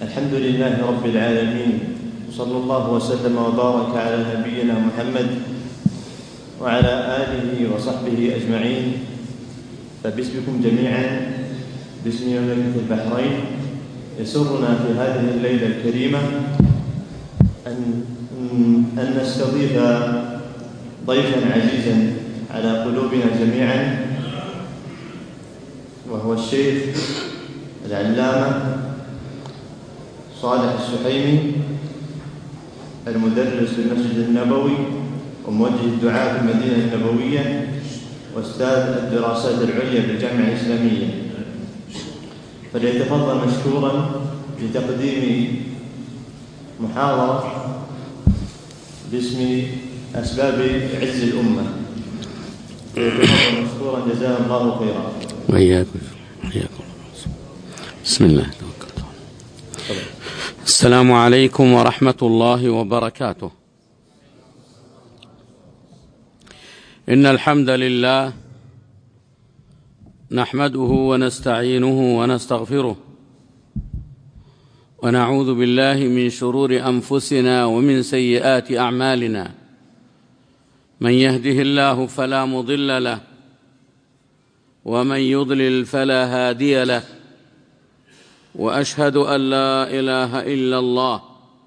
الحمد لله رب العالمين، صلى الله وسلم وبارك على نبينا محمد وعلى آله وصحبه أجمعين. فباسمكم جميعا، باسم مملكة البحرين، يسرنا في هذه الليلة الكريمة أن نستضيف ضيفا عزيزا على قلوبنا جميعا، وهو الشيخ العلامة صالح السحيمي، المدرس في المسجد النبوي وموجه الدعاء في المدينة النبوية وأستاذ الدراسات العليا بالجامعة الإسلامية، فليتفضل مشكورا لتقديم محاضرة باسم أسباب عز الأمة. فليتفضل مشكورا، جزاه الله خيرا. وإياكم. بسم الله. السلام عليكم ورحمة الله وبركاته. إن الحمد لله نحمده ونستعينه ونستغفره، ونعوذ بالله من شرور أنفسنا ومن سيئات أعمالنا. من يهده الله فلا مضل له، ومن يضلل فلا هادي له، وأشهد أن لا إله إلا الله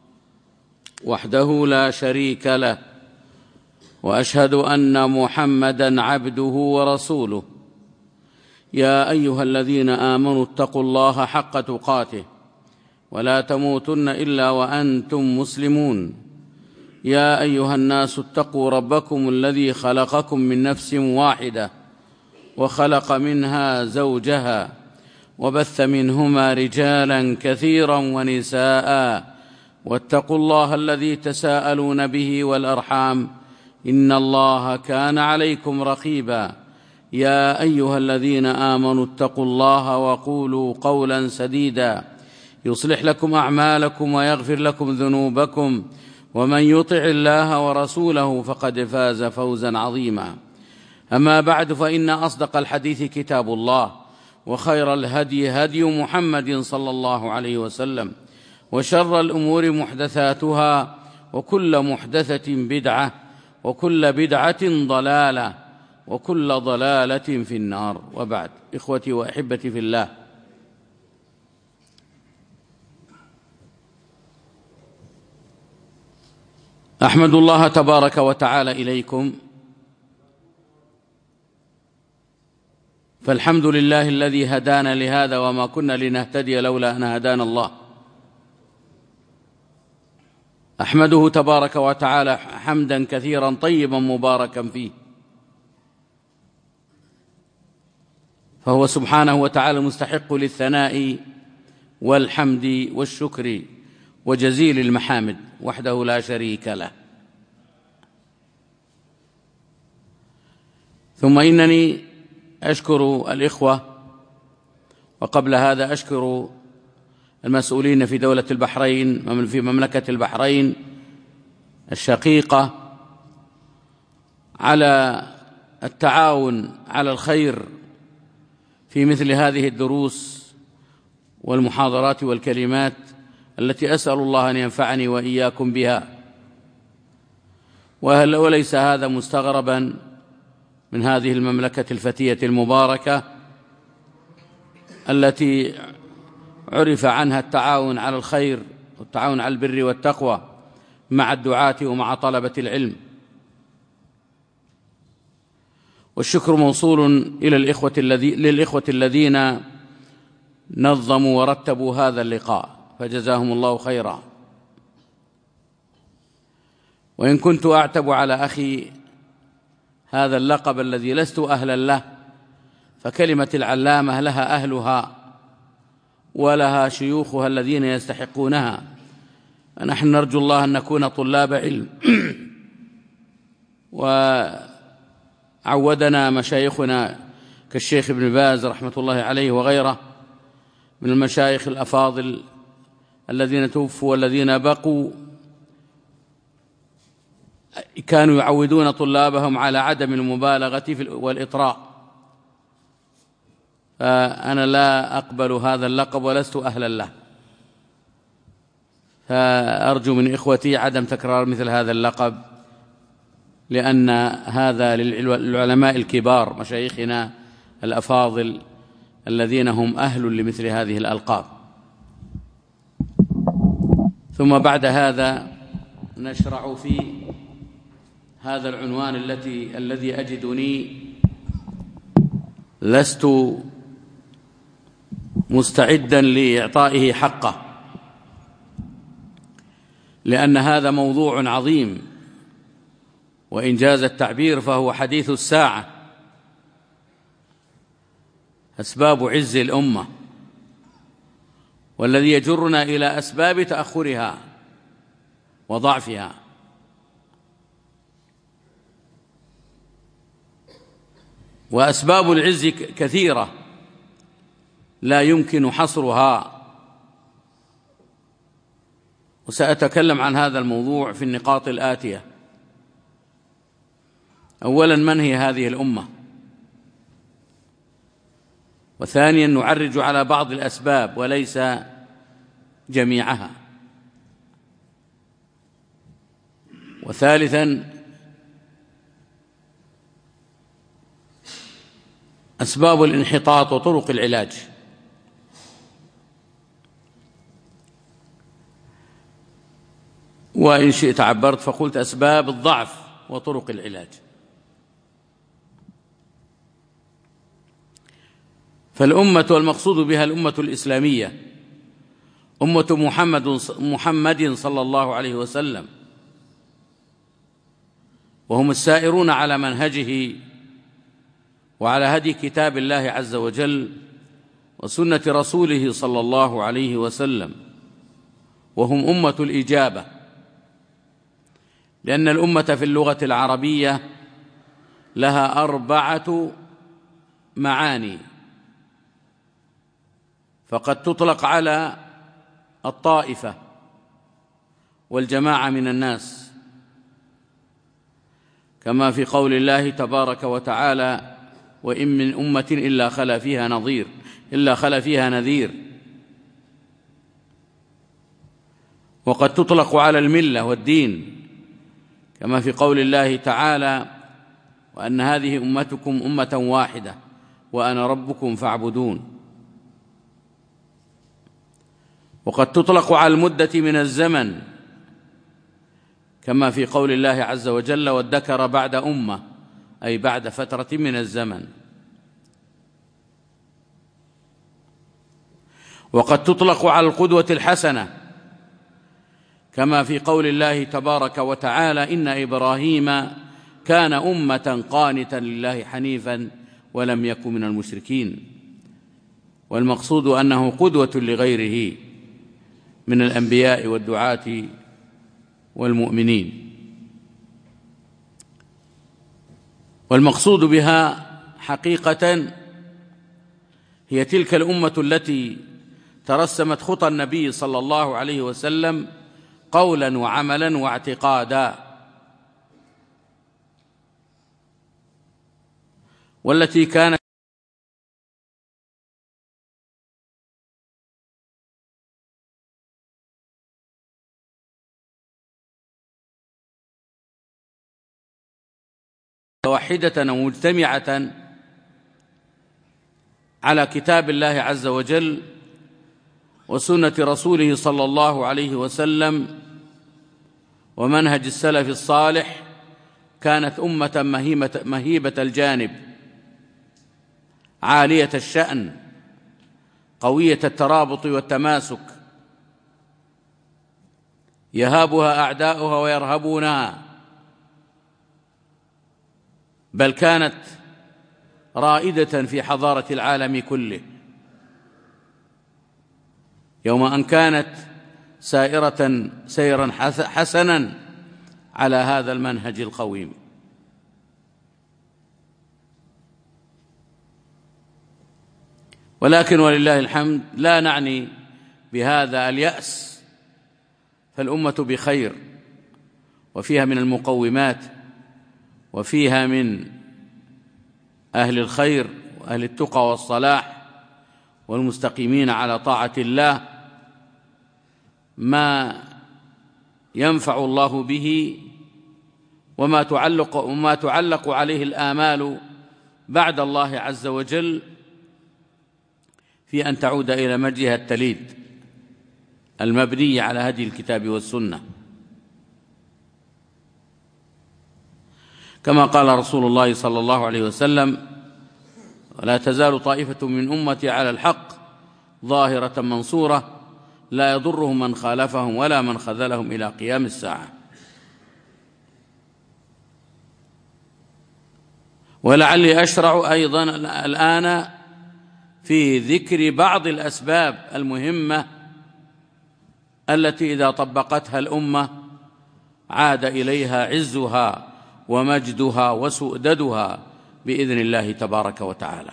وحده لا شريك له، وأشهد أن محمدًا عبده ورسوله. يا أيها الذين آمنوا اتقوا الله حق تقاته ولا تموتن إلا وأنتم مسلمون. يا أيها الناس اتقوا ربكم الذي خلقكم من نفس واحدة وخلق منها زوجها وبث منهما رجالا كثيرا ونساء، واتقوا الله الذي تساءلون به والأرحام، إن الله كان عليكم رقيبا. يا أيها الذين آمنوا اتقوا الله وقولوا قولا سديدا يصلح لكم أعمالكم ويغفر لكم ذنوبكم، ومن يطع الله ورسوله فقد فاز فوزا عظيما. أما بعد، فإن أصدق الحديث كتاب الله، وخير الهدي هدي محمد صلى الله عليه وسلم، وشر الأمور محدثاتها، وكل محدثة بدعة، وكل بدعة ضلالة، وكل ضلالة في النار. وبعد، إخوتي وأحبتي في الله، أحمد الله تبارك وتعالى إليكم، فالحمد لله الذي هدانا لهذا وما كنا لنهتدي لولا أن هدانا الله. أحمده تبارك وتعالى حمدا كثيرا طيبا مباركا فيه، فهو سبحانه وتعالى مستحق للثناء والحمد والشكر وجزيل المحامد وحده لا شريك له. ثم إنني أشكر الإخوة، وقبل هذا أشكر المسؤولين في دولة البحرين، في مملكة البحرين الشقيقة، على التعاون على الخير في مثل هذه الدروس والمحاضرات والكلمات التي أسأل الله أن ينفعني وإياكم بها. وليس هذا مستغربا من هذه المملكة الفتية المباركة التي عرف عنها التعاون على الخير والتعاون على البر والتقوى مع الدعاة ومع طلبة العلم. والشكر موصول إلى للإخوة الذين نظموا ورتبوا هذا اللقاء، فجزاهم الله خيرا. وإن كنت أعتب على أخي هذا اللقب الذي لست أهلا له، فكلمة العلامة لها أهلها ولها شيوخها الذين يستحقونها، فنحن نرجو الله أن نكون طلاب علم. وعودنا مشايخنا كالشيخ ابن باز رحمة الله عليه وغيره من المشايخ الأفاضل الذين توفوا والذين بقوا، كانوا يعودون طلابهم على عدم المبالغة والإطراء. فأنا لا أقبل هذا اللقب ولست أهلا له، فأرجو من إخوتي عدم تكرار مثل هذا اللقب، لأن هذا للعلماء الكبار مشايخنا الأفاضل الذين هم أهل لمثل هذه الألقاب. ثم بعد هذا نشرع في هذا العنوان الذي أجدني لست مستعدا لإعطائه حقه، لأن هذا موضوع عظيم، وإن جاز التعبير فهو حديث الساعة، أسباب عز الأمة، والذي يجرنا إلى أسباب تأخرها وضعفها. وأسباب العز كثيرة لا يمكن حصرها، وسأتكلم عن هذا الموضوع في النقاط الآتية. أولا، من هي هذه الأمة؟ وثانيا، نعرج على بعض الأسباب وليس جميعها. وثالثا، أسباب الانحطاط وطرق العلاج. وإن شئت عبرت فقلت أسباب الضعف وطرق العلاج. فالأمة والمقصود بها الأمة الإسلامية، أمة محمد صلى الله عليه وسلم، وهم السائرون على منهجه وعلى هدي كتاب الله عز وجل وسنة رسوله صلى الله عليه وسلم، وهم أمة الإجابة، لأن الأمة في اللغة العربية لها 4 معاني، فقد تطلق على الطائفة والجماعة من الناس، كما في قول الله تبارك وتعالى: وإن من أمة إلا خلا فيها نذير. وقد تطلق على الملة والدين، كما في قول الله تعالى: وأن هذه أمتكم أمة واحدة وأنا ربكم فاعبدون. وقد تطلق على المدة من الزمن، كما في قول الله عز وجل: وادكر بعد أمة، أي بعد فترة من الزمن. وقد تطلق على القدوة الحسنة، كما في قول الله تبارك وتعالى: إن إبراهيم كان أمة قانتا لله حنيفا ولم يكن من المشركين. والمقصود أنه قدوة لغيره من الأنبياء والدعاة والمؤمنين. والمقصود بها حقيقة هي تلك الأمة التي ترسمت خطى النبي صلى الله عليه وسلم قولا وعملا واعتقادا، والتي كانت واحدة ومجتمعة على كتاب الله عز وجل وسنة رسوله صلى الله عليه وسلم ومنهج السلف الصالح. كانت أمة مهيبة الجانب، عالية الشأن، قوية الترابط والتماسك، يهابها أعداؤها ويرهبونها، بل كانت رائدة في حضارة العالم كله، يوم أن كانت سائرة سيرا حسنا على هذا المنهج القويم. ولكن ولله الحمد لا نعني بهذا اليأس، فالأمة بخير، وفيها من المقومات، وفيها من أهل الخير وأهل التقى والصلاح والمستقيمين على طاعة الله ما ينفع الله به، وما تعلق عليه الآمال بعد الله عز وجل في أن تعود إلى مجدها التليد المبني على هدي الكتاب والسنة، كما قال رسول الله صلى الله عليه وسلم: ولا تزال طائفة من أمتي على الحق ظاهرة منصورة لا يضرهم من خالفهم ولا من خذلهم إلى قيام الساعة. ولعلي أشرع أيضا الآن في ذكر بعض الأسباب المهمة التي إذا طبقتها الأمة عاد إليها عزها ومجدها وسؤددها بإذن الله تبارك وتعالى.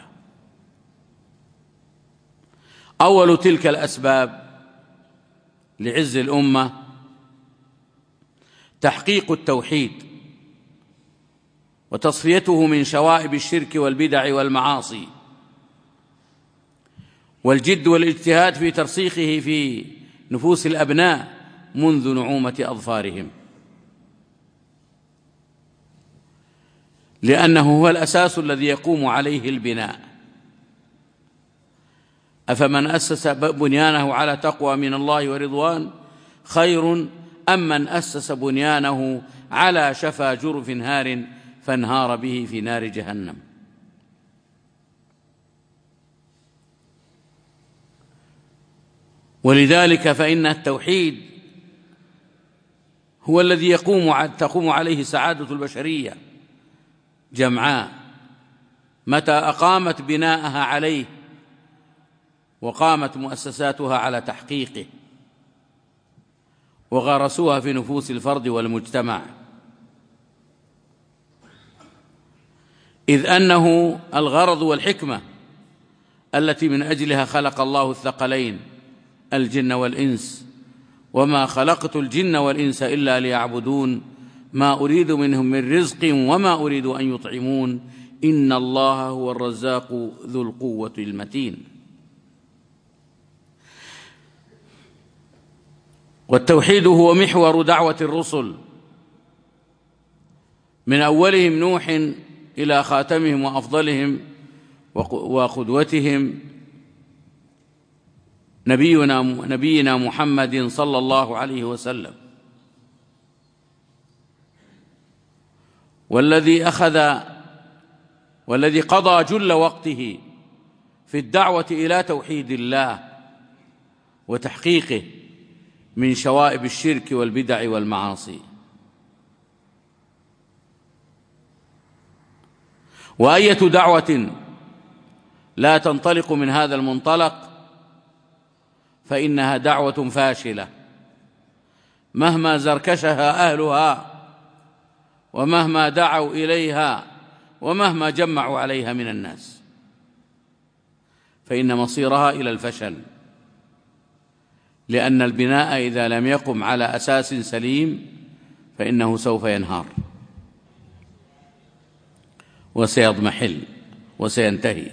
أول تلك الأسباب لعز الأمة تحقيق التوحيد وتصفيته من شوائب الشرك والبدع والمعاصي، والجد والاجتهاد في ترسيخه في نفوس الأبناء منذ نعومة أظفارهم، لأنه هو الأساس الذي يقوم عليه البناء. أفمن أسس بنيانه على تقوى من الله ورضوان خير أم من أسس بنيانه على شفا جرف هار فانهار به في نار جهنم. ولذلك فإن التوحيد هو الذي تقوم عليه سعادة البشرية جمعاء متى أقامت بناءها عليه وقامت مؤسساتها على تحقيقه وغرسوها في نفوس الفرد والمجتمع، إذ أنه الغرض والحكمة التي من أجلها خلق الله الثقلين الجن والإنس، وما خلقت الجن والإنس إلا ليعبدون ما أريد منهم من رزق وما أريد أن يطعمون إن الله هو الرزاق ذو القوة المتين. والتوحيد هو محور دعوة الرسل من أولهم نوح إلى خاتمهم وأفضلهم وقدوتهم نبينا محمد صلى الله عليه وسلم، والذي قضى جل وقته في الدعوة إلى توحيد الله وتحقيقه من شوائب الشرك والبدع والمعاصي. وأية دعوة لا تنطلق من هذا المنطلق فإنها دعوة فاشلة مهما زركشها أهلها ومهما دعوا إليها ومهما جمعوا عليها من الناس، فإن مصيرها إلى الفشل، لأن البناء إذا لم يقم على أساس سليم فإنه سوف ينهار وسيضمحل وسينتهي.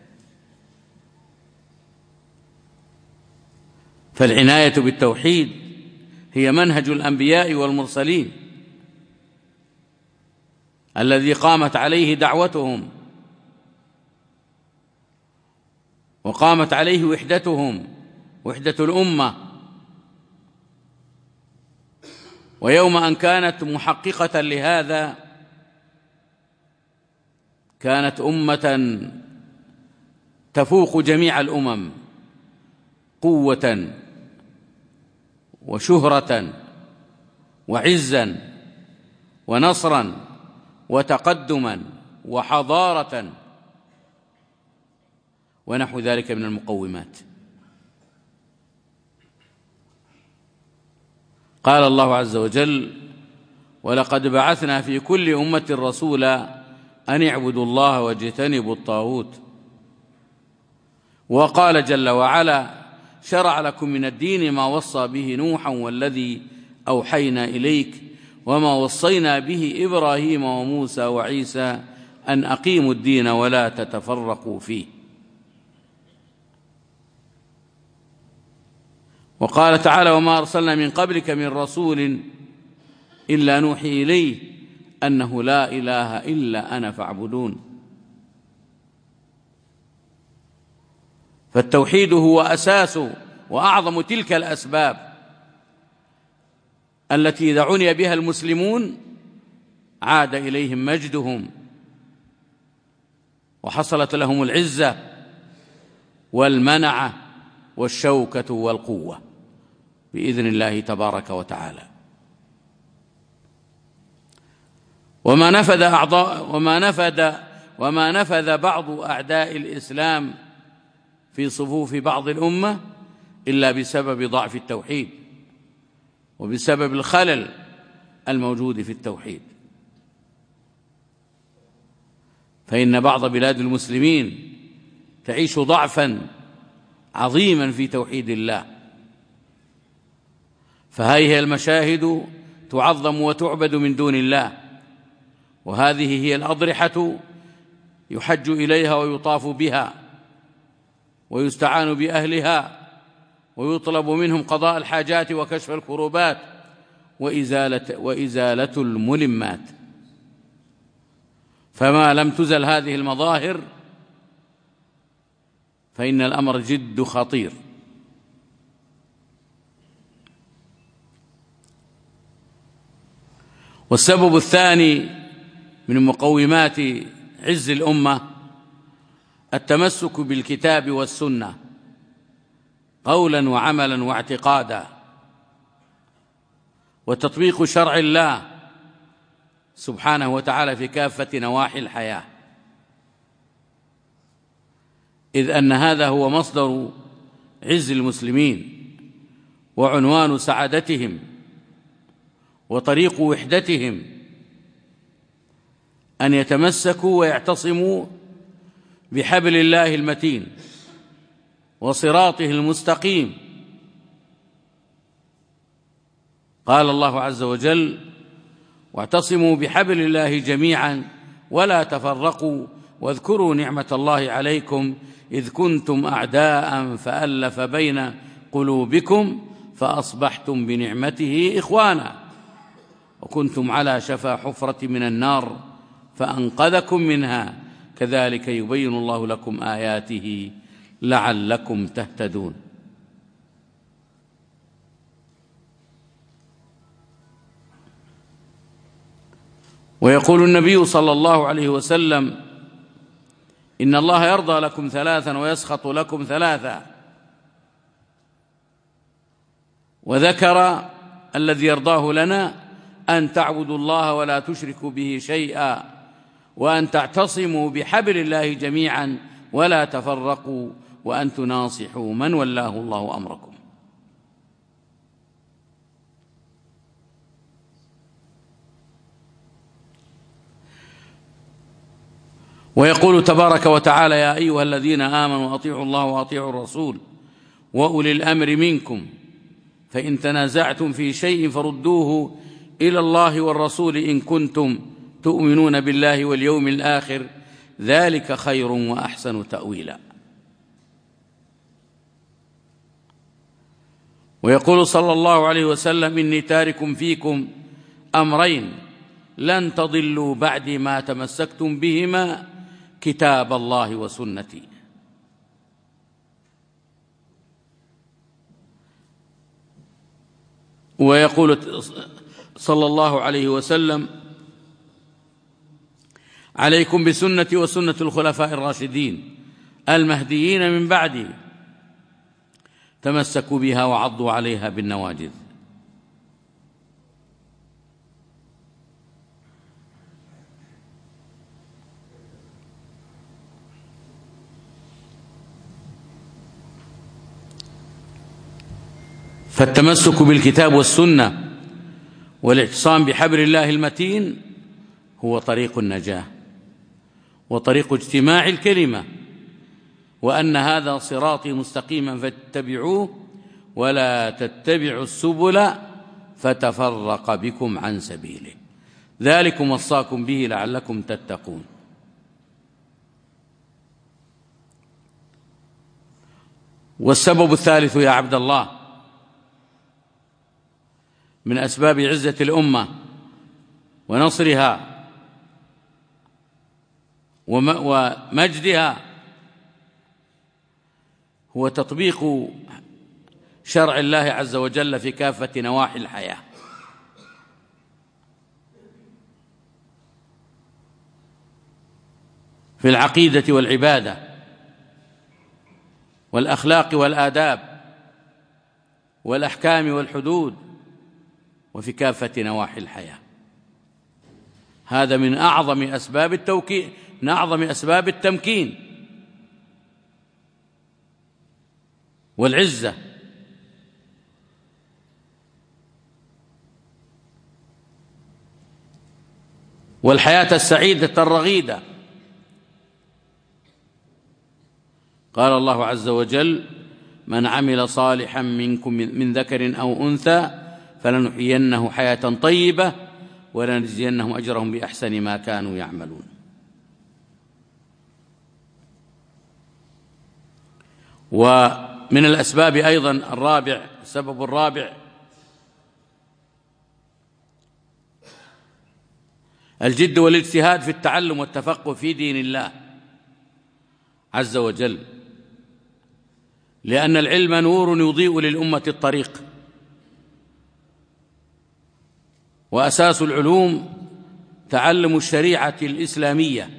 فالعناية بالتوحيد هي منهج الأنبياء والمرسلين الذي قامت عليه دعوتهم وقامت عليه وحدتهم، وحدة الأمة. ويوم أن كانت محققة لهذا كانت أمة تفوق جميع الأمم قوة وشهرة وعزا ونصرا وتقدما وحضارة ونحو ذلك من المقومات. قال الله عز وجل: ولقد بعثنا في كل أمة رسولا أن اعبدوا الله واجتنبوا الطاغوت. وقال جل وعلا: شرع لكم من الدين ما وصى به نوحا والذي أوحينا إليك وما وصينا به إبراهيم وموسى وعيسى أن أقيموا الدين ولا تتفرقوا فيه. وقال تعالى: وما أرسلنا من قبلك من رسول إلا نوحي إليه أنه لا إله إلا أنا فاعبدون. فالتوحيد هو أساس وأعظم تلك الأسباب التي إذا عني بها المسلمون عاد إليهم مجدهم وحصلت لهم العزة والمنعة والشوكة والقوة بإذن الله تبارك وتعالى. وما نفذ بعض أعداء الإسلام في صفوف بعض الأمة إلا بسبب ضعف التوحيد وبسبب الخلل الموجود في التوحيد. فإن بعض بلاد المسلمين تعيش ضعفا عظيما في توحيد الله، فهذه المشاهد تعظم وتعبد من دون الله، وهذه هي الأضرحة يحج إليها ويطاف بها ويستعان بأهلها ويطلب منهم قضاء الحاجات وكشف الكروبات وإزالة الملمات. فما لم تزل هذه المظاهر فإن الأمر جد خطير. والسبب الثاني من مقومات عز الأمة التمسك بالكتاب والسنة قولا وعملا واعتقادا، وتطبيق شرع الله سبحانه وتعالى في كافة نواحي الحياة، إذ أن هذا هو مصدر عز المسلمين وعنوان سعادتهم وطريق وحدتهم، أن يتمسكوا ويعتصموا بحبل الله المتين وصراطه المستقيم. قال الله عز وجل: واعتصموا بحبل الله جميعا ولا تفرقوا واذكروا نعمة الله عليكم إذ كنتم أعداء فألف بين قلوبكم فأصبحتم بنعمته إخوانا وكنتم على شفا حفرة من النار فأنقذكم منها كذلك يبين الله لكم آياته لعلكم تهتدون. ويقول النبي صلى الله عليه وسلم: إن الله يرضى لكم ثلاثا ويسخط لكم ثلاثا، وذكر الذي يرضاه لنا: أن تعبدوا الله ولا تشركوا به شيئا، وأن تعتصموا بحبل الله جميعا ولا تفرقوا، وأن تناصحوا من ولاه الله أمركم. ويقول تبارك وتعالى: يا أيها الذين آمنوا أطيعوا الله وأطيعوا الرسول وأولي الأمر منكم فإن تنازعتم في شيء فردوه إلى الله والرسول إن كنتم تؤمنون بالله واليوم الآخر ذلك خير وأحسن تأويلا. ويقول صلى الله عليه وسلم: إني تارك فيكم أمرين لن تضلوا بعد ما تمسكتم بهما كتاب الله وسنتي. ويقول صلى الله عليه وسلم: عليكم بسنتي وسنة الخلفاء الراشدين المهديين من بعدي تمسكوا بها وعضوا عليها بالنواجذ. فالتمسك بالكتاب والسنة والاعتصام بحبل الله المتين هو طريق النجاة وطريق اجتماع الكلمة، وأن هذا صراطي مستقيما فاتبعوه ولا تتبعوا السبل فتفرق بكم عن سبيله ذلكم وصاكم به لعلكم تتقون. والسبب الثالث يا عبد الله من أسباب عزة الأمة ونصرها ومجدها هو تطبيق شرع الله عز وجل في كافة نواحي الحياة. في العقيدة والعبادة والأخلاق والآداب والأحكام والحدود، وفي كافة نواحي الحياة. هذا من أعظم أسباب التمكين والعزة. والحياة السعيدة الرغيدة. قال الله عز وجل: من عمل صالحا منكم من ذكر أو أنثى فلنحيينه حياة طيبة ولنجزينهم أجرهم بأحسن ما كانوا يعملون. ومن الأسباب أيضا السبب الرابع الجد والاجتهاد في التعلم والتفقه في دين الله عز وجل، لأن العلم نور يضيء للأمة الطريق، وأساس العلوم تعلم الشريعة الإسلامية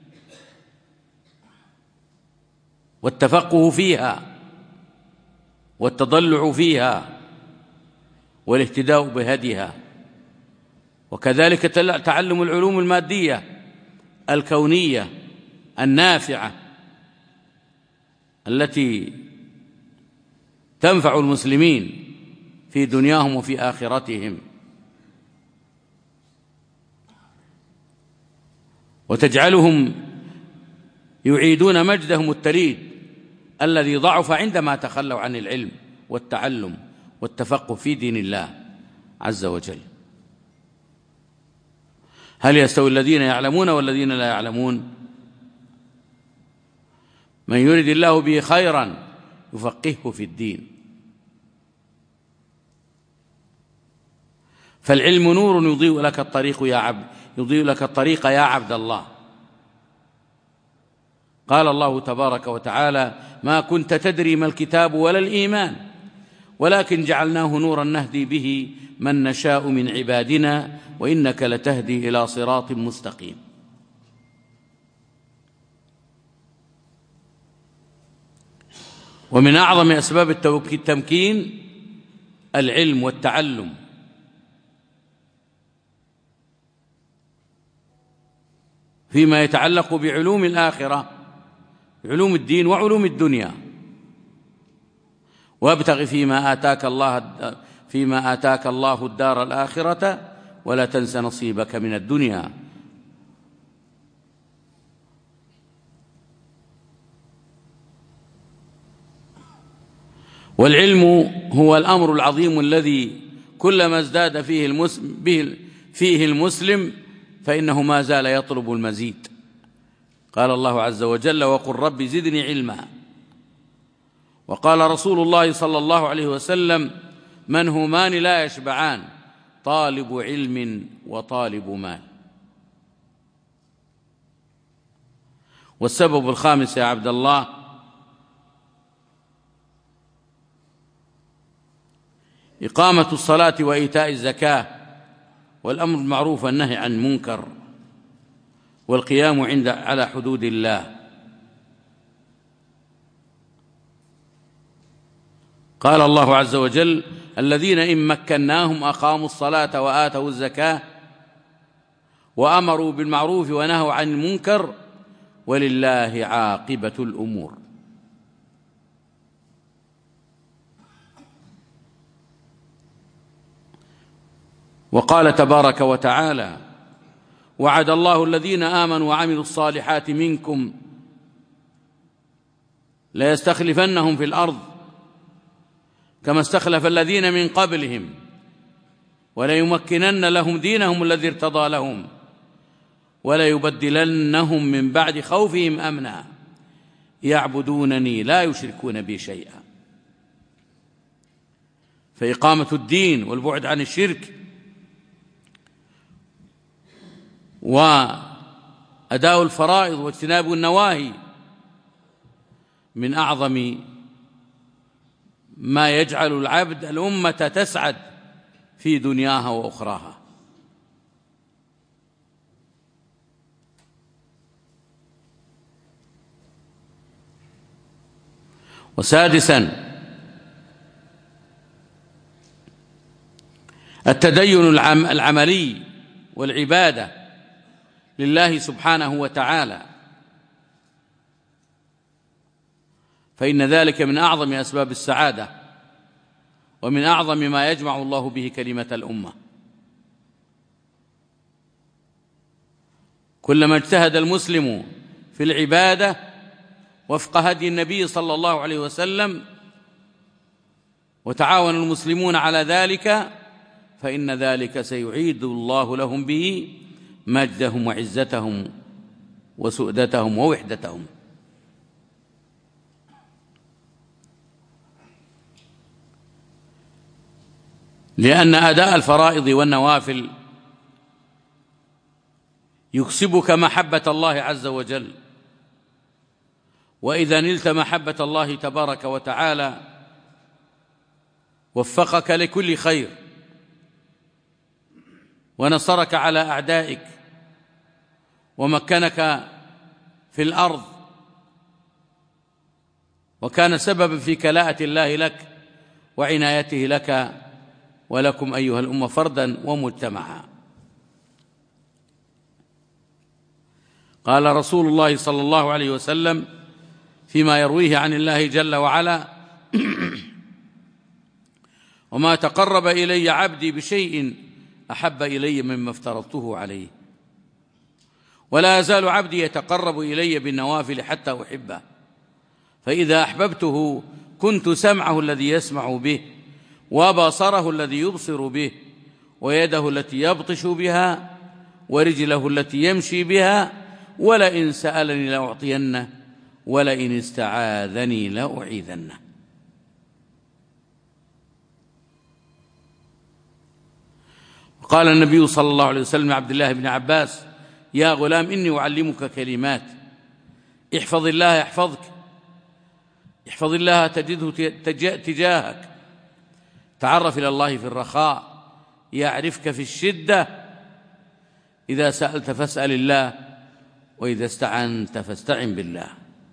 والتفقه فيها والتضلع فيها والاهتداء بهديها، وكذلك تعلم العلوم المادية الكونية النافعة التي تنفع المسلمين في دنياهم وفي آخرتهم، وتجعلهم يعيدون مجدهم التليد الذي ضعف عندما تخلوا عن العلم والتعلم والتفقه في دين الله عز وجل. هل يستوي الذين يعلمون والذين لا يعلمون؟ من يرد الله به خيرا يفقهه في الدين. فالعلم نور يضيء لك الطريق يا عبد الله. قال الله تبارك وتعالى: ما كنت تدري ما الكتاب ولا الإيمان ولكن جعلناه نورا نهدي به من نشاء من عبادنا وإنك لتهدي إلى صراط مستقيم. ومن أعظم أسباب التمكين العلم والتعلم، فيما يتعلق بعلوم الآخرة، علوم الدين وعلوم الدنيا. وابتغ فيما آتاك الله الدار الآخرة ولا تنس نصيبك من الدنيا. والعلم هو الأمر العظيم الذي كلما ازداد فيه المسلم فإنه ما زال يطلب المزيد. قال الله عز وجل: وقل رب زدني علما. وقال رسول الله صلى الله عليه وسلم: من همان لا يشبعان، طالب علم وطالب مال. والسبب الخامس يا عبد الله إقامة الصلاة وإيتاء الزكاة والأمر بالمعروف والنهي عن المنكر والقيام على حدود الله. قال الله عز وجل: الذين إن مكناهم أقاموا الصلاة وآتوا الزكاة وأمروا بالمعروف ونهوا عن المنكر ولله عاقبة الأمور. وقال تبارك وتعالى: وعد الله الذين آمنوا وعملوا الصالحات منكم ليستخلفنهم في الأرض كما استخلف الذين من قبلهم وليمكنن لهم دينهم الذي ارتضى لهم وليبدلنهم من بعد خوفهم أمنا يعبدونني لا يشركون بي شيئا. فإقامة الدين والبعد عن الشرك وأداء الفرائض واجتناب النواهي من أعظم ما يجعل العبد الأمة تسعد في دنياها وأخراها. وسادسا التدين العملي والعبادة لله سبحانه وتعالى، فإن ذلك من أعظم أسباب السعادة ومن أعظم ما يجمع الله به كلمة الأمة. كلما اجتهد المسلم في العبادة وفق هدي النبي صلى الله عليه وسلم وتعاون المسلمون على ذلك فإن ذلك سيعيد الله لهم به مجدهم وعزتهم وسؤدتهم ووحدتهم. لأن أداء الفرائض والنوافل يكسبك محبة الله عز وجل، وإذا نلت محبة الله تبارك وتعالى وفقك لكل خير ونصرك على أعدائك ومكنك في الأرض وكان سببا في كلاءة الله لك وعنايته لك ولكم أيها الأمة فردا ومجتمعا. قال رسول الله صلى الله عليه وسلم فيما يرويه عن الله جل وعلا: وما تقرب إلي عبدي بشيء أحب إلي مما افترضته عليه، ولا يزال عبدي يتقرب إلي بالنوافل حتى أحبه، فإذا أحببته كنت سمعه الذي يسمع به وبصره الذي يبصر به ويده التي يبطش بها ورجله التي يمشي بها، ولئن سألني لأعطينه ولئن استعاذني لأعيذنه. قال النبي صلى الله عليه وسلم عبد الله بن عباس: يا غلام إني أعلمك كلمات احفظ الله يحفظك، احفظ الله تجده تجاهك، تعرف إلى الله في الرخاء يعرفك في الشدة، إذا سألت فاسأل الله وإذا استعنت فاستعن بالله.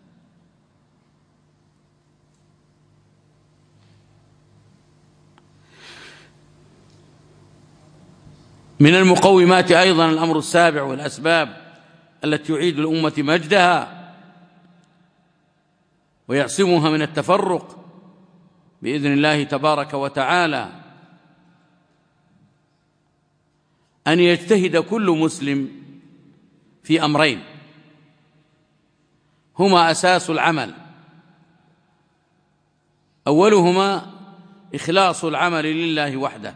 من المقومات أيضا الأمر السابع والأسباب التي يعيد الأمة مجدها ويعصمها من التفرق بإذن الله تبارك وتعالى أن يجتهد كل مسلم في أمرين هما أساس العمل: أولهما إخلاص العمل لله وحده،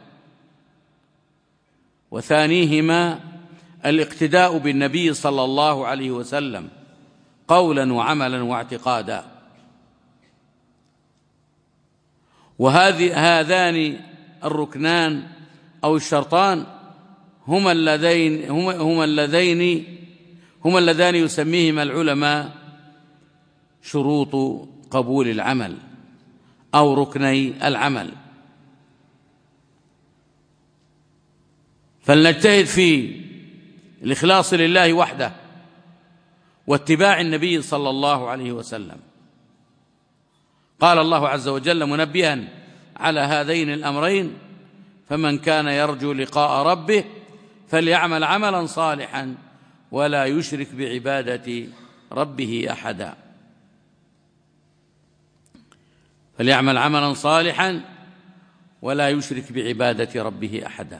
وثانيهما الاقتداء بالنبي صلى الله عليه وسلم قولا وعملا واعتقادا. وهذان الركنان أو الشرطان هما اللذان يسميهما العلماء شروط قبول العمل أو ركني العمل. فلنجتهد في الإخلاص لله وحده واتباع النبي صلى الله عليه وسلم. قال الله عز وجل منبها على هذين الأمرين: فمن كان يرجو لقاء ربه فليعمل عملا صالحا ولا يشرك بعبادة ربه أحدا. فليعمل عملا صالحا ولا يشرك بعبادة ربه أحدا.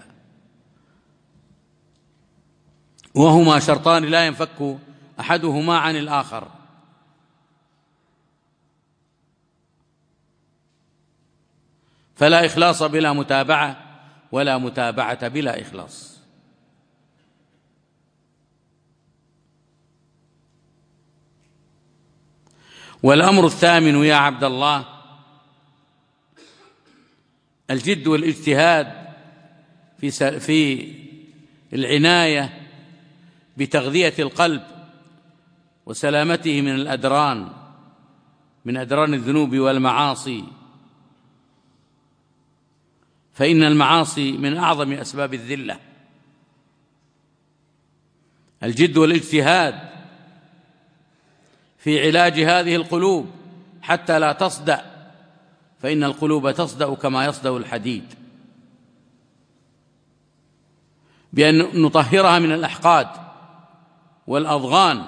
وهما شرطان لا ينفك أحدهما عن الآخر. فلا إخلاص بلا متابعة ولا متابعة بلا إخلاص. والأمر الثامن يا عبد الله الجد والاجتهاد في العناية بتغذية القلب وسلامته من الأدران، من أدران الذنوب والمعاصي، فإن المعاصي من أعظم أسباب الذلة. الجد والاجتهاد في علاج هذه القلوب حتى لا تصدأ، فإن القلوب تصدأ كما يصدأ الحديد، بأن نطهرها من الأحقاد والأضغان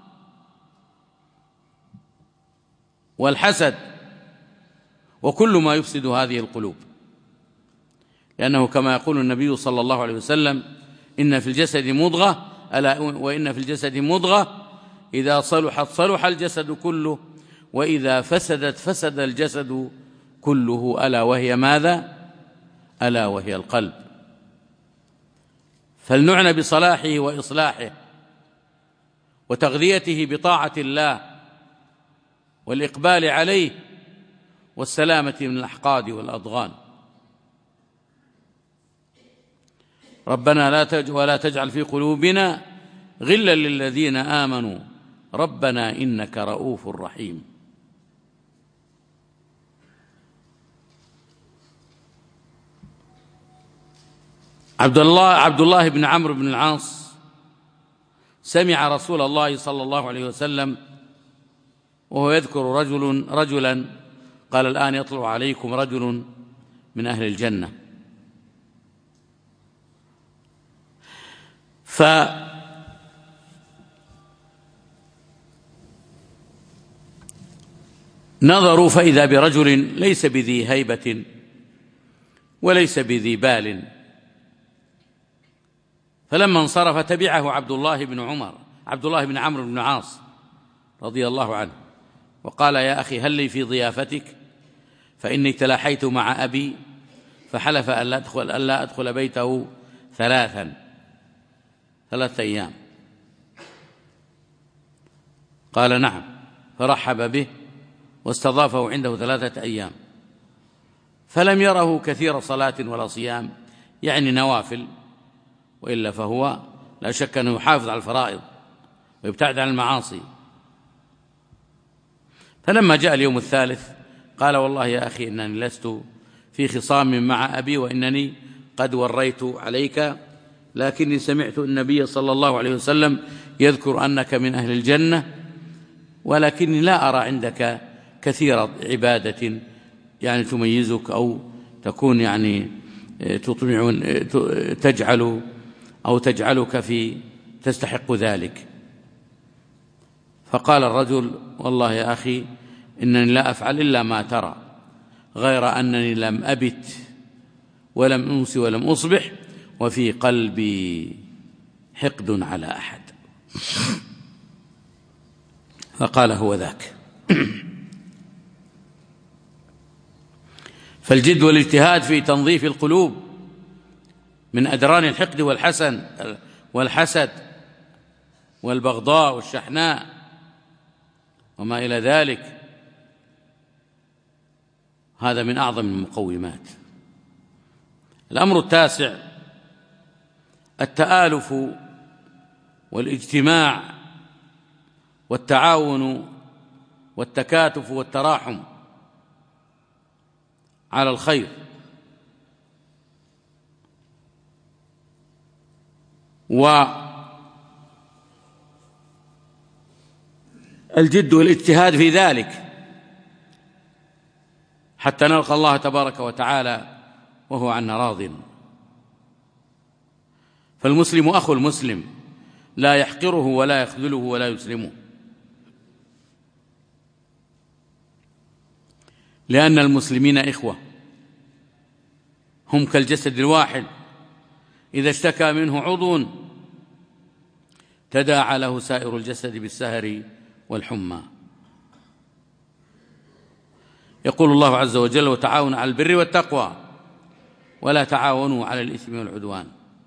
والحسد وكل ما يفسد هذه القلوب، لأنه كما يقول النبي صلى الله عليه وسلم: إن في الجسد مضغة، ألا وإن في الجسد مضغة إذا صلحت صلح الجسد كله، وإذا فسدت فسد الجسد كله، ألا وهي ماذا؟ ألا وهي القلب. فلنعنى بصلاحه وإصلاحه وتغذيته بطاعة الله والإقبال عليه والسلامة من الأحقاد والأضغان. ربنا ولا تجعل في قلوبنا غلا للذين آمنوا ربنا إنك رؤوف رحيم. عبد الله بن عمرو بن العاص سمع رسول الله صلى الله عليه وسلم وهو يذكر رجلا قال: الآن يطلع عليكم رجل من أهل الجنة. فنظروا فإذا برجل ليس بذي هيبة وليس بذي بال، فلما انصرف تبعه عبد الله بن عمرو بن العاص رضي الله عنه، وقال: يا أخي هل لي في ضيافتك؟ فإني تلاحيت مع أبي فحلف ألا أدخل بيته 3 أيام. قال: نعم. فرحب به واستضافه عنده 3 أيام، فلم يره كثير صلاة ولا صيام، يعني نوافل، وإلا فهو لا شك أنه يحافظ على الفرائض ويبتعد عن المعاصي. فلما جاء اليوم الثالث قال: والله يا أخي إنني لست في خصام مع أبي، وإنني قد وريت عليك، لكني سمعت النبي صلى الله عليه وسلم يذكر أنك من أهل الجنة، ولكني لا أرى عندك كثير عبادة يعني تميزك أو تكون يعني تجعلك في تستحق ذلك. فقال الرجل: والله يا أخي إنني لا أفعل إلا ما ترى، غير أنني لم أبت ولم أمس ولم أصبح وفي قلبي حقد على أحد. فقال: هو ذاك. فالجد والاجتهاد في تنظيف القلوب من أدران الحقد والحسد والبغضاء والشحناء وما إلى ذلك، هذا من أعظم المقومات. الأمر التاسع: التآلف والاجتماع والتعاون والتكاتف والتراحم على الخير، والجد والاجتهاد في ذلك حتى نلقى الله تبارك وتعالى وهو عنا راضٍ. فالمسلم أخو المسلم لا يحقره ولا يخذله ولا يسلمه، لأن المسلمين إخوة، هم كالجسد الواحد، إذا اشتكى منه عضو تداعى له سائر الجسد بالسهر والحمى. يقول الله عز وجل: وتعاونوا على البر والتقوى ولا تعاونوا على الإثم والعدوان.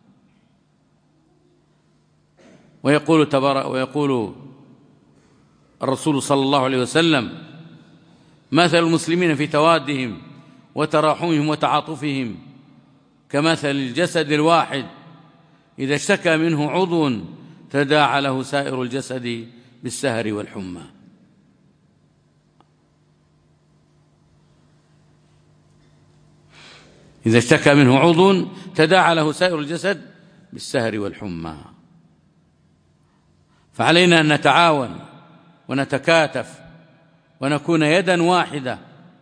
ويقول الرسول صلى الله عليه وسلم: مثل المسلمين في توادهم وتراحمهم وتعاطفهم كمثل الجسد الواحد، إذا اشتكى منه عضو تداعى له سائر الجسد بالسهر والحمى. إذا اشتكى منه عضو تداعى له سائر الجسد بالسهر والحمى. فعلينا أن نتعاون ونتكاتف ونكون يدا واحدة،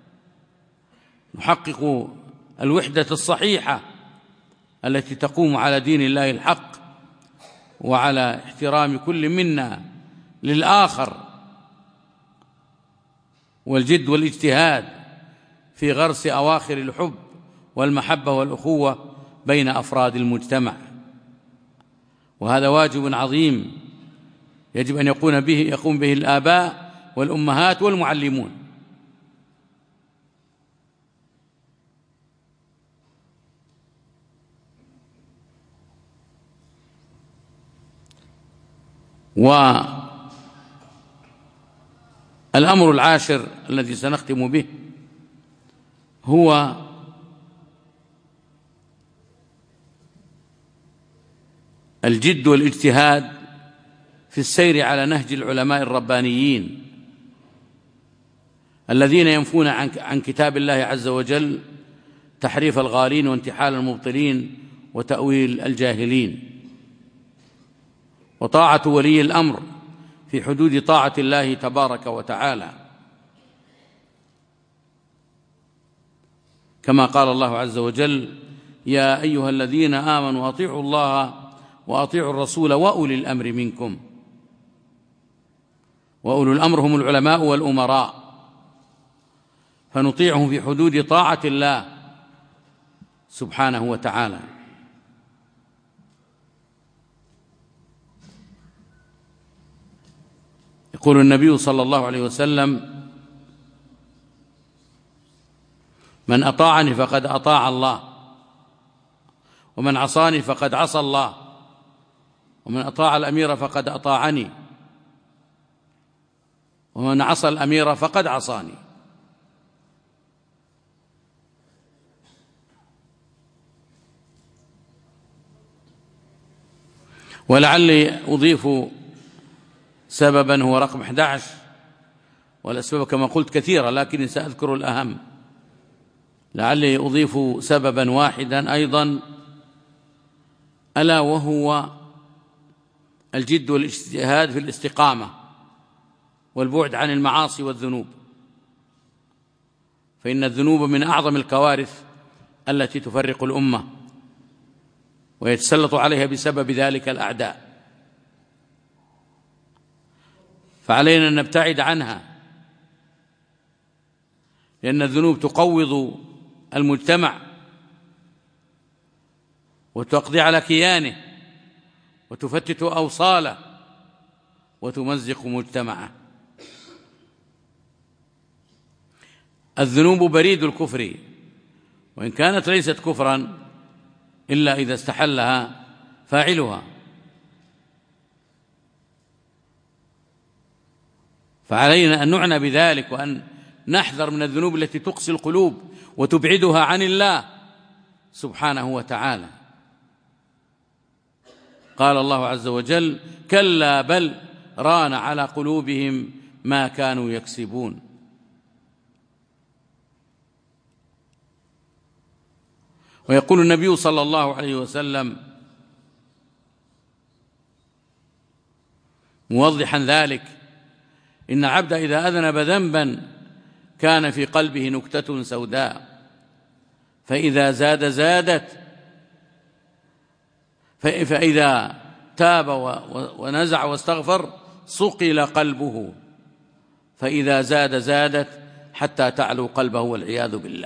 نحقق الوحدة الصحيحة التي تقوم على دين الله الحق وعلى احترام كل منا للآخر، والجد والاجتهاد في غرس أواخر الحب والمحبة والأخوة بين أفراد المجتمع. وهذا واجب عظيم يجب أن يقوم به الآباء والأمهات والمعلمون. والأمر العاشر الذي سنختم به هو الجد والاجتهاد في السير على نهج العلماء الربانيين الذين ينفون عن كتاب الله عز وجل تحريف الغالين وانتحال المبطلين وتأويل الجاهلين، وطاعة ولي الأمر في حدود طاعة الله تبارك وتعالى، كما قال الله عز وجل: يا أيها الذين آمنوا أطيعوا الله وأطيعوا الرسول وأولي الأمر منكم. وأولو الأمر هم العلماء والأمراء، فنطيعهم في حدود طاعة الله سبحانه وتعالى. يقول النبي صلى الله عليه وسلم: من أطاعني فقد أطاع الله، ومن عصاني فقد عصى الله، ومن أطاع الأمير فقد أطاعني، ومن عصى الأمير فقد عصاني. ولعلي أضيف سببا هو رقم 11، والأسباب كما قلت كثيرة لكن سأذكر الأهم. لعلي أضيف سببا واحدا أيضا، ألا وهو الجد والاجتهاد في الاستقامة والبعد عن المعاصي والذنوب، فإن الذنوب من أعظم الكوارث التي تفرق الأمة ويتسلط عليها بسبب ذلك الأعداء، فعلينا أن نبتعد عنها، لأن الذنوب تقوض المجتمع وتقضي على كيانه وتفتت أوصاله وتمزق مجتمعه. الذنوب بريد الكفر، وإن كانت ليست كفرا إلا إذا استحلها فاعلها، فعلينا أن نعنى بذلك وأن نحذر من الذنوب التي تقسي القلوب وتبعدها عن الله سبحانه وتعالى. قال الله عز وجل: كلا بل ران على قلوبهم ما كانوا يكسبون. ويقول النبي صلى الله عليه وسلم موضحا ذلك: إن العبد إذا أذنب ذنبا كان في قلبه نكتة سوداء، فإذا زاد زادت، فإذا تاب ونزع واستغفر صقل قلبه، فإذا زاد زادت حتى تعلو قلبه والعياذ بالله.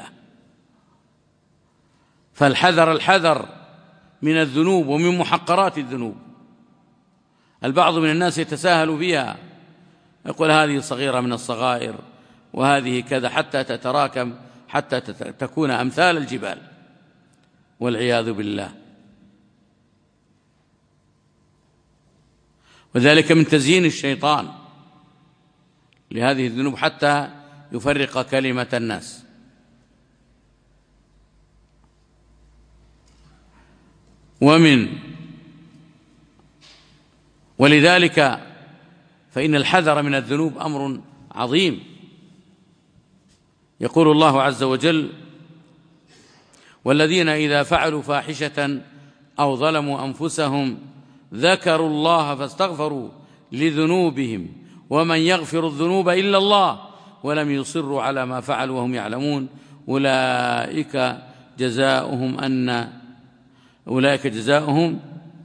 فالحذر الحذر من الذنوب ومن محقرات الذنوب. البعض من الناس يتساهل فيها، يقول هذه صغيرة من الصغائر وهذه كذا، حتى تتراكم حتى تكون أمثال الجبال والعياذ بالله. وذلك من تزيين الشيطان لهذه الذنوب حتى يفرق كلمة الناس. ومن ولذلك فإن الحذر من الذنوب أمر عظيم. يقول الله عز وجل: والذين إذا فعلوا فاحشة أو ظلموا أنفسهم ذكروا الله فاستغفروا لذنوبهم ومن يغفر الذنوب إلا الله ولم يصروا على ما فعلوا وهم يعلمون أولئك جزاؤهم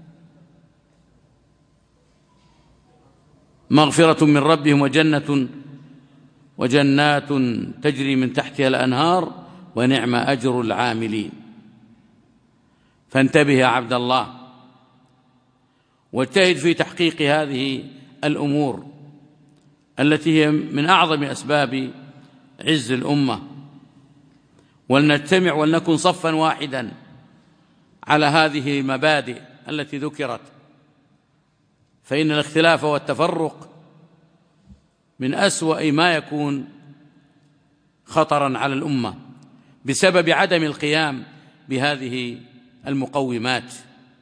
مغفرة من ربهم وجنات تجري من تحتها الأنهار ونعم أجر العاملين. فانتبه يا عبد الله، واجتهد في تحقيق هذه الأمور التي هي من أعظم أسباب عز الأمة، ولنجتمع ولنكن صفا واحدا على هذه المبادئ التي ذكرت، فإن الاختلاف والتفرق من أسوأ ما يكون خطرا على الأمة بسبب عدم القيام بهذه المقومات.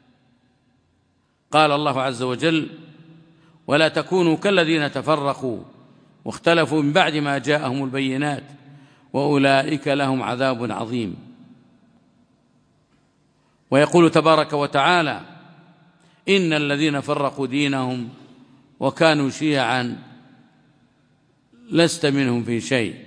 قال الله عز وجل: ولا تكونوا كالذين تفرقوا واختلفوا من بعد ما جاءهم البينات وأولئك لهم عذاب عظيم. ويقول تبارك وتعالى: إن الذين فرقوا دينهم وكانوا شيعا لست منهم في شيء.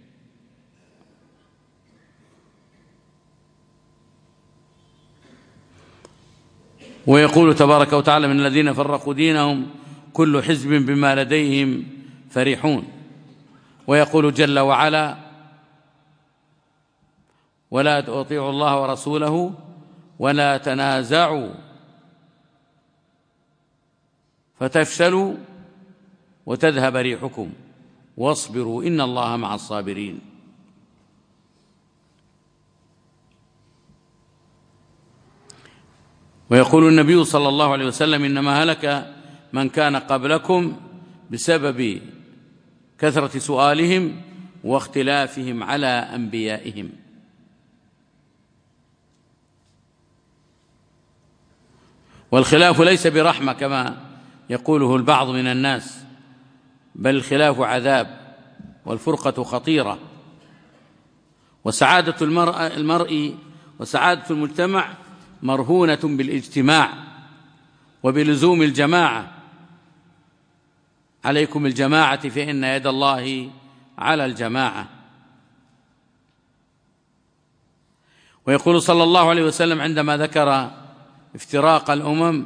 ويقول تبارك وتعالى: من الذين فرقوا دينهم كل حزب بما لديهم فرحون. ويقول جل وعلا: ولا تطيعوا الله ورسوله ولا تنازعوا فتفشلوا وتذهب ريحكم واصبروا إن الله مع الصابرين. ويقول النبي صلى الله عليه وسلم: إنما هلك من كان قبلكم بسبب كثرة سؤالهم واختلافهم على أنبيائهم. والخلاف ليس برحمة كما يقوله البعض من الناس، بل الخلاف عذاب والفرقة خطيرة. وسعادة المرء وسعادة المجتمع مرهونة بالاجتماع وبلزوم الجماعة. عليكم الجماعة فإن يد الله على الجماعة. ويقول صلى الله عليه وسلم عندما ذكر افتراق الأمم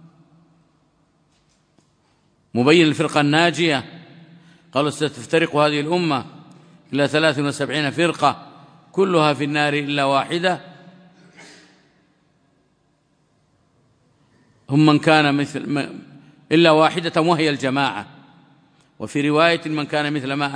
مبين الفرقة الناجية، قالوا: ستفترق هذه الأمة إلى 73 فرقة كلها في النار إلا واحدة، هم من كان إلا واحدة وهي الجماعة. وفي رواية: من كان مثل ما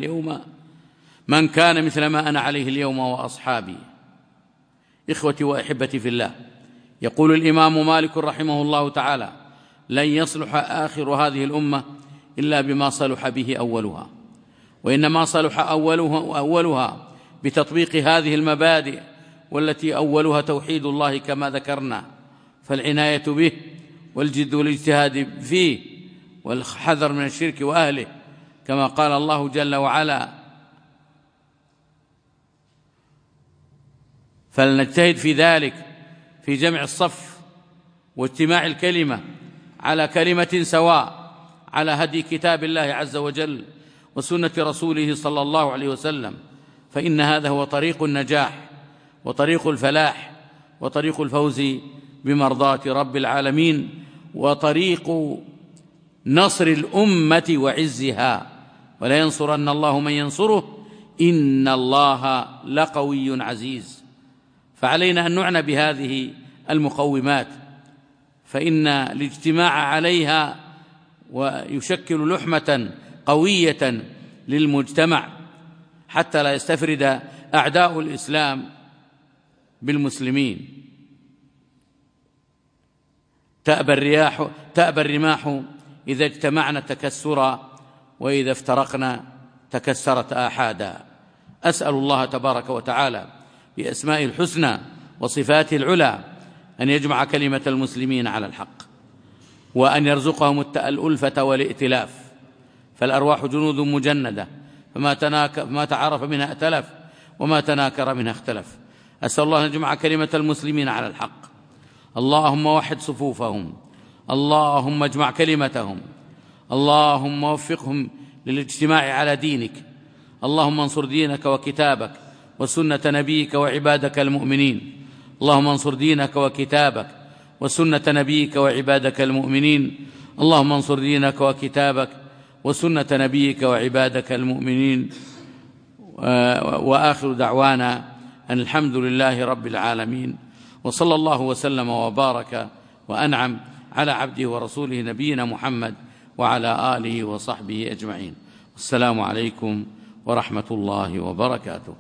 أنا عليه اليوم وأصحابي. إخوتي وأحبتي في الله، يقول الإمام مالك رحمه الله تعالى: لن يصلح آخر هذه الأمة إلا بما صلح به أولها، وإنما صلح أولها بتطبيق هذه المبادئ، والتي أولها توحيد الله كما ذكرنا، فالعناية به والجد والاجتهاد فيه والحذر من الشرك وأهله، كما قال الله جل وعلا: فلنجتهد في ذلك في جمع الصف واجتماع الكلمة على كلمة سواء على هدي كتاب الله عز وجل وسنة رسوله صلى الله عليه وسلم، فإن هذا هو طريق النجاح وطريق الفلاح وطريق الفوز بمرضاة رب العالمين وطريق نصر الأمة وعزها. ولا ينصرن الله من ينصره إن الله لقوي عزيز. فعلينا أن نعنى بهذه المقومات، فإن الاجتماع عليها ويشكل لحمة قوية للمجتمع حتى لا يستفرد أعداء الإسلام بالمسلمين. تأبى الرماح إذا اجتمعنا تكسرا وإذا افترقنا تكسرت آحادا. أسأل الله تبارك وتعالى بأسمائه الحسنى وصفاته العلى أن يجمع كلمة المسلمين على الحق، وأن يرزقهم الألفة والائتلاف، فالأرواح جنود مجندة، فما تعارف منها ائتلف وما تناكر منها اختلف. أسأل الله أن يجمع كلمة المسلمين على الحق. اللهم وحد صفوفهم، اللهم اجمع كلمتهم، اللهم وفقهم للاجتماع على دينك، اللهم انصر دينك وكتابك وسنة نبيك وعبادك المؤمنين، اللهم انصر دينك وكتابك وسنة نبيك وعبادك المؤمنين، اللهم انصر دينك وكتابك وسنة نبيك وعبادك المؤمنين. وآخر دعوانا أن الحمد لله رب العالمين، وصلى الله وسلم وبارك وأنعم على عبده ورسوله نبينا محمد وعلى آله وصحبه أجمعين. السلام عليكم ورحمة الله وبركاته.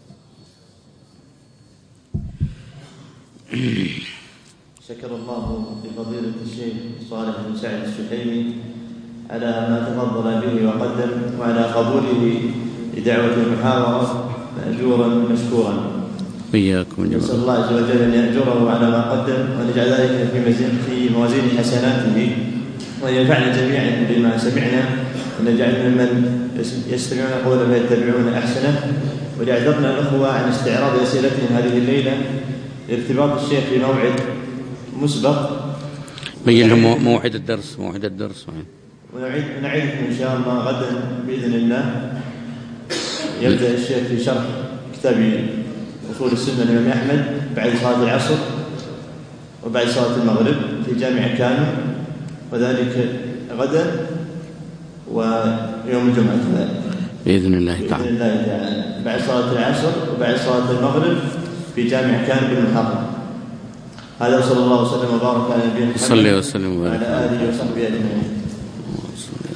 شكر الله لفضيلة الشيخ صالح بن سعد السحيمي على ما تفضل به وقدم، وعلى قبوله لدعوة المحاورة مأجورا مشكورا. وإياكم جميعا. نسأل الله عز وجل أن يأجره على ما قدم، وأن يجعل ذلك في موازين حسناته، وأن ينفعنا جميعا بما سمعنا، وأن يجعلنا ممن يستمعون قولا فيتبعون أحسنه. وليعذرنا الأخوة عن استعراض أسئلتهم هذه الليلة لارتباط الشيخ في موعد مسبق. بين لهم موعد الدرس. ونعيدكم إن شاء الله غدا بإذن الله. يبدأ الشيخ في شرح كتاب أصول السنة الإمام أحمد بعد صلاة العصر وبعد صلاة المغرب في جامع كانو، وذلك غدا ويوم الجمعة بإذن الله تعالى بعد صلاة العصر وبعد صلاة المغرب في جامع كانو بالمحرم. هذا صلى الله وسلم وبارك على نبينا محمد صلى الله وسلم وعلى آله وصحبه أجمعين.